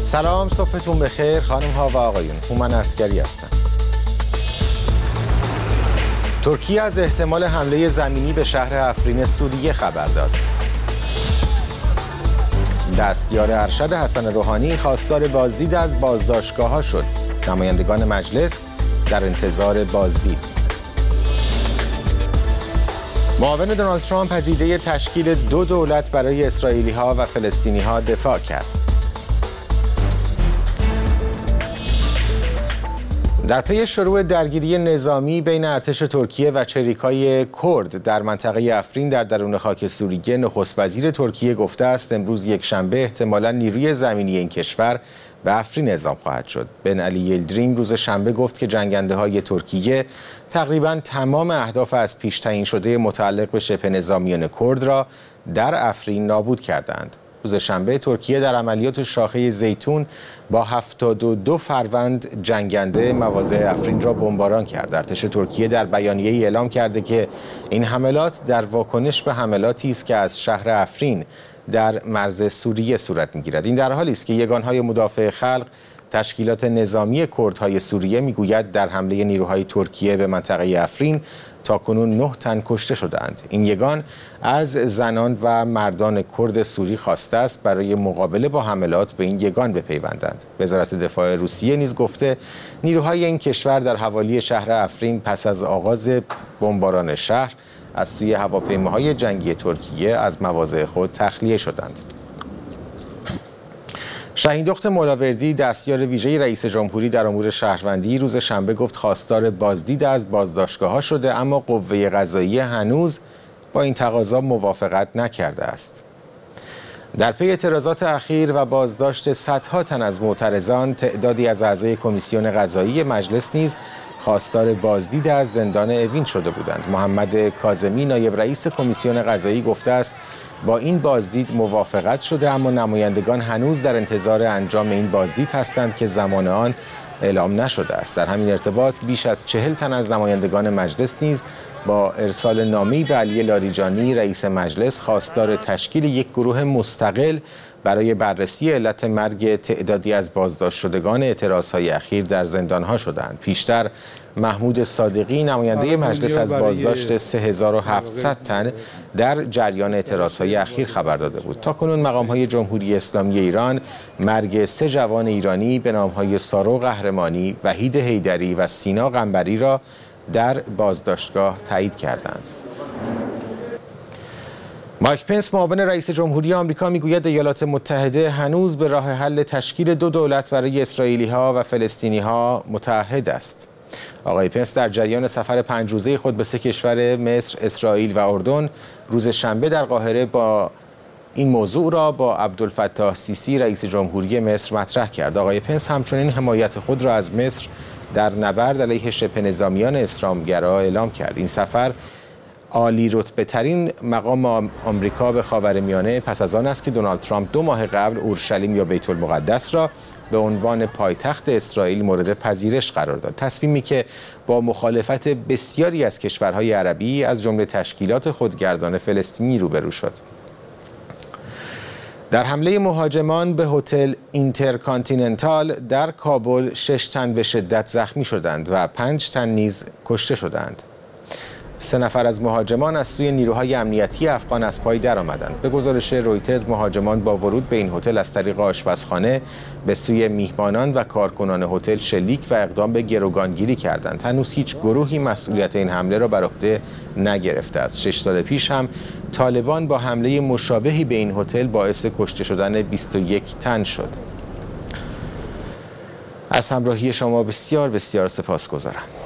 سلام، صبحتون بخیر خانم ها و آقایون. هومن عسکری هستم. ترکیه از احتمال حمله زمینی به شهر افرین سوریه خبر داد. دستیار ارشد حسن روحانی خواستار بازدید از بازداشتگاه‌ها شد. نمایندگان مجلس در انتظار بازدید. معاون دونالد ترامپ از ایده تشکیل دو دولت برای اسرائیلی‌ها و فلسطینی‌ها دفاع کرد. در پی شروع درگیری نظامی بین ارتش ترکیه و چریکای کرد در منطقه افرین در درون خاک سوریه، نخست وزیر ترکیه گفته است امروز یکشنبه احتمالاً نیروی زمینی این کشور به افرین اعزام خواهد شد. بن علی یلدریم روز شنبه گفت که جنگنده‌های ترکیه تقریباً تمام اهداف از پیش تعیین شده متعلق به شبه نظامیان کرد را در افرین نابود کردند. روز شنبه ترکیه در عملیات شاخه زیتون با 72 فروند جنگنده مواضع افرین را بمباران کرد. ارتش ترکیه در بیانیه‌ای اعلام کرده که این حملات در واکنش به حملاتی است که از شهر افرین در مرز سوریه صورت می‌گیرد. این در حالی است که یگانهای مدافع خلق تشکیلات نظامی کردهای سوریه میگوید در حمله نیروهای ترکیه به منطقه افرین تاکنون 9 تن کشته شدند. این یگان از زنان و مردان کرد سوری خواسته است برای مقابله با حملات به این یگان بپیوندند. وزارت دفاع روسیه نیز گفته نیروهای این کشور در حوالی شهر افرین پس از آغاز بمباران شهر از سوی هواپیماهای جنگی ترکیه از مواضع خود تخلیه شدند. شاهین مولاوردی دستیار ویژه رئیس جمهوری در امور شهروندی روز شنبه گفت خواستار بازدید از بازداشتگاه‌ها شده، اما قوه قضاییه هنوز با این تقاضا موافقت نکرده است. در پی اعتراضات اخیر و بازداشت صدها تن از معترضان، تعدادی از اعضای کمیسیون قضایی مجلس نیز خواستار بازدید از زندان اوین شده بودند. محمد کاظمی نایب رئیس کمیسیون قضایی گفته است با این بازدید موافقت شده، اما نمایندگان هنوز در انتظار انجام این بازدید هستند که زمان آن اعلام نشده است. در همین ارتباط بیش از 40 تن از نمایندگان مجلس نیز با ارسال نامه‌ای به علی لاریجانی رئیس مجلس خواستار تشکیل یک گروه مستقل برای بررسی علت مرگ تعدادی از بازداشت شدگان اعتراضهای اخیر در زندانها شدند. پیشتر محمود صادقی نماینده مجلس از بازداشت 3700 تن در جریان اعتراضهای اخیر خبر داده بود. تاکنون مقام‌های جمهوری اسلامی ایران مرگ 3 جوان ایرانی به نام‌های سارو قهرمانی، وحید حیدری و سینا قنبری را در بازداشتگاه تایید کردند. مایک پنس معاون رئیس جمهوری آمریکا میگوید ایالات متحده هنوز به راه حل تشکیل دو دولت برای اسرائیلی‌ها و فلسطینی‌ها متعهد است. آقای پنس در جریان سفر 5 روزه خود به 3 کشور مصر، اسرائیل و اردن روز شنبه در قاهره با این موضوع را با عبدالفتاح سیسی رئیس جمهوری مصر مطرح کرد. آقای پنس همچنین حمایت خود را از مصر در نبرد علیه شبه نظامیان اسلامگرا اعلام کرد. این سفر عالی رتبه ترین مقام آمریکا به خاورمیانه پس از آن است که دونالد ترامپ 2 ماه قبل اورشلیم یا بیت المقدس را به عنوان پایتخت اسرائیل مورد پذیرش قرار داد. تصمیمی که با مخالفت بسیاری از کشورهای عربی از جمله تشکیلات خودگردان فلسطینی روبرو شد. در حمله مهاجمان به هتل اینترکانتیننتال در کابل 6 تن به شدت زخمی شدند و 5 تن نیز کشته شدند. 3 نفر از مهاجمان از سوی نیروهای امنیتی افغان از پای درآمدند. به گزارش رویترز مهاجمان با ورود به این هتل از طریق آشپزخانه به سوی میهمانان و کارکنان هتل شلیک و اقدام به گروگانگیری کردند. هنوز هیچ گروهی مسئولیت این حمله را بر عهده نگرفته است. 6 سال پیش هم طالبان با حمله مشابهی به این هتل باعث کشته شدن 21 تن شد. از همراهی شما بسیار بسیار سپاسگزارم.